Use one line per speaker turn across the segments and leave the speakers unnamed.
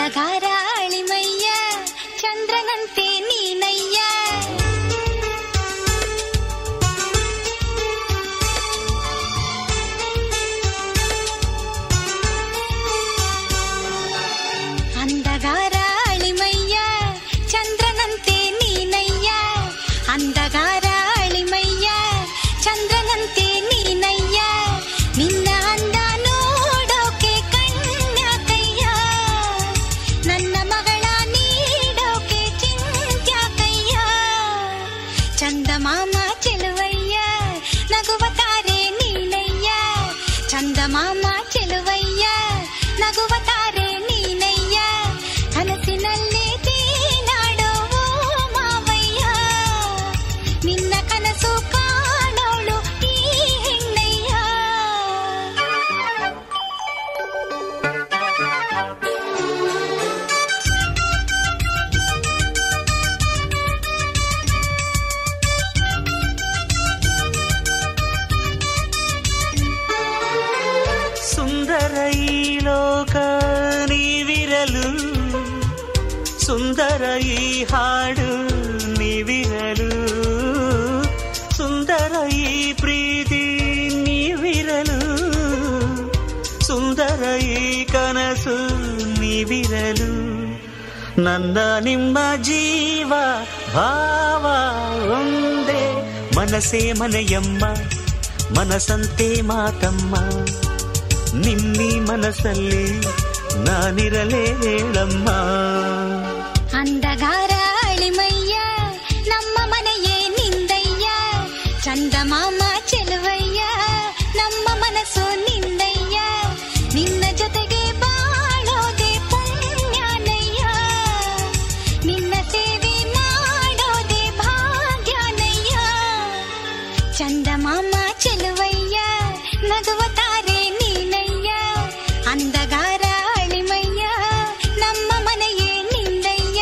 ಅಂಧಗಾರ ಅಳಿಮಯ್ಯ ಚಂದ್ರನಂತೆ ನೀನಯ್ಯ. ಅಂಧಗಾರ ಅಳಿಮಯ್ಯ ಚಂದ್ರನಂತೆ ನೀನಯ್ಯ. ಅಂಧಗಾರ ಅಳಿಮಯ್ಯ ಚಂದ್ರನಂತೆ ನೀನಯ್ಯ. ನಿನ್ನ ಅಂದ ನೋಡೋಕೆ ಕಣ್ಯಾಕಯ್ಯ, ನನ್ನ ಮಗಳ ನೀಡೋಕೆ ಚಿಂತ್ಯಾಕಯ್ಯ. ಚಂದಮಾಮ ಚೆಲುವಯ್ಯ ನಗುವ ತಾರೆ ನೀನಯ್ಯ. ಚಂದಮಾಮ ಚೆಲುವಯ್ಯ ನಗುವ ತಾರೆ ನೀನಯ್ಯ. ಕನಸಿನಲ್ಲೇ ತೇನಾಡೋ ಮಾವಯ್ಯ, ನಿನ್ನ ಕನಸು ಕಾಣೋಳು ಈ ಹೆಣ್ಣಯ್ಯ.
ಸುಂದರ ಈ ಲೋಕ ನೀವಿರಲು, ಸುಂದರ ಈ ಹಾಡು ನೀವಿರಲು, ಸುಂದರ ಈ ಪ್ರೀತಿ ನೀವಿರಲು, ಸುಂದರ ಈ ಕನಸು ನೀವಿರಲು. ನನ್ನ ನಿಮ್ಮ ಜೀವ ಭಾವ ಒಂದೇ, ಮನಸೇ ಮನೆಯಮ್ಮ ಮನಸಂತೆ ಮಾತಮ್ಮ. ನಿಮ್ಮಿ ಮನಸ್ಸಲ್ಲಿ ನಾನಿರಲೇ ಹೇಳಮ್ಮ.
ಅಂಧಗಾರ ಅಳಿಮಯ್ಯ ನಮ್ಮ ಮನೆಯೇ ನಿಂದಯ್ಯ. ಚಂದಮಾಮ ಚೆಲುವಯ್ಯ ನಮ್ಮ ಮನಸ್ಸು ನಿಂದಯ್ಯ. ನಿನ್ನ ಜೊತೆಗೆ ಬಾಳೋದೆ ಪುಣ್ಯನಯ್ಯ, ನಿನ್ನ ಸೇವೆ ಮಾಡೋದೆ ಭಾಗ್ಯನಯ್ಯ. ಚಂದಮಾಮ ಚೆಲುವಯ್ಯ ನಗುವ ತಾರೆ ನೀನಯ್ಯ. ಅಂಧಗಾರ ಅಳಿಮಯ್ಯ ನಮ್ಮ ಮನೆಯೇ ನಿಂದಯ್ಯ.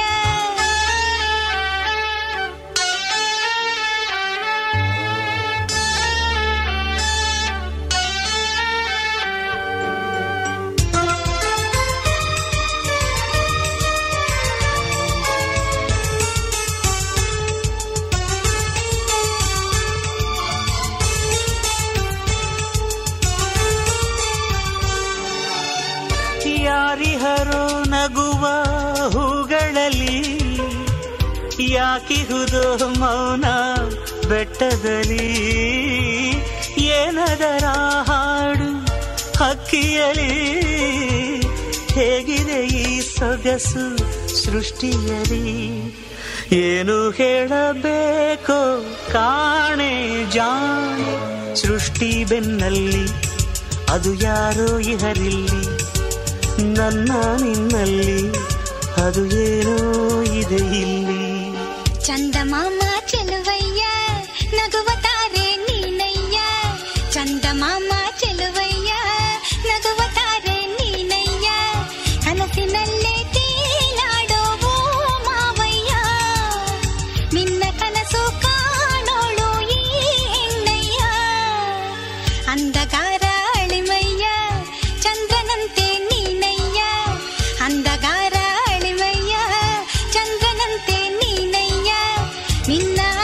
ಯಾರಿಹರೋ ನಗುವ ಹೂಗಳಲ್ಲಿ, ಯಾಕಿಹುದೋ ಮೌನ ಬೆಟ್ಟದಲ್ಲಿ. ಏನದರ ಹಾಡು ಹಕ್ಕಿಯಲಿ, ಹೇಗಿದೆ ಈ ಸೊಗಸು ಸೃಷ್ಟಿಯಲಿ. ಏನು ಹೇಳಬೇಕೋ ಕಾಣೆ ಜಾಣೆ, ಸೃಷ್ಟಿ ಬೆನ್ನಲ್ಲಿ ಅದು ಯಾರೋ ಇಹರಿಲ್ಲಿ. ನನ್ನ ನಿನ್ನಲ್ಲಿ ಅದು ಏನೋ ಇದೆ ಇಲ್ಲಿ.
ಚಂದಮಾಮ ಚೆಲುವಯ್ಯ ನಗುವ ತಾರೆ ನೀನಯ್ಯ. ಚಂದಮಾಮ ಚೆಲುವಯ್ಯ ನಗುವ ತಾರೆ ನೀನಯ್ಯ. ಕನಸಿನಲ್ಲೇ ತೇಲಾಡೋ ಮಾವಯ್ಯ, ನಿನ್ನ ಕನಸು ಕಾಣೋಳು ಈ ಹೆಣ್ಣಯ್ಯ. ಅಂಧಗಾರ ಅಳಿಮಯ್ಯ ಚಂದ್ರನಂತೆ ನೀನಯ್ಯ. ಅಂಧಗಾರ ಅಳಿಮಯ್ಯ ಚಂದ್ರನಂತೆ ನೀನಯ್ಯ. ನಿನ್ನ